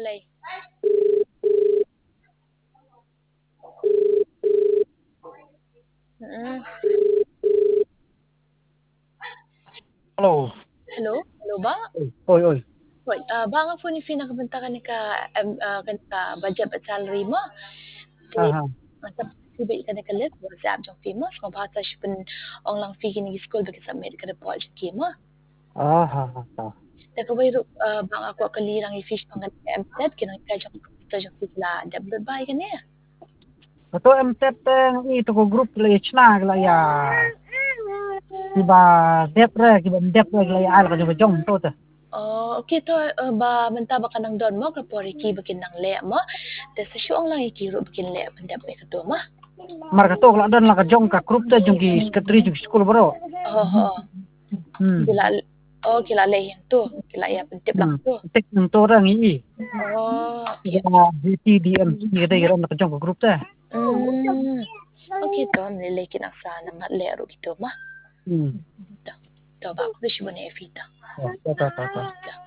lay. Hello. Hello ba? Oy. Hoy, ba nga po ni pinakabanta ka ni ka budget at salary mo? Aha. Siba ka na kalit, WhatsApp jong famous, kung bata siya pun ong lang fee ni school bagi sa Amerika na project mo. Aha. Nakaway bang ako kalirang i-fish pang MTED, kinang jong sila double buy ka niya. Ito MTET ito ko group lech na ya. Kiba dep ya al ka jong to ta. Oh, okay to ba mantaba ka nang don mo kapori ki bakin nang le mo. Desa syong lang ikiro bakin le pandap ka to ma. Marka to la don la ka jong ka group ta jong ki secretary jong school bro. Kila le yang tu. Kila ya pandap lang tu. Tek nang to ra ngi. Okay. DTDM ki da yara ka jong ka group ta. Okay to nilay kinasa nang lero gitu ma. To ba ko siya mo na efita. Ta.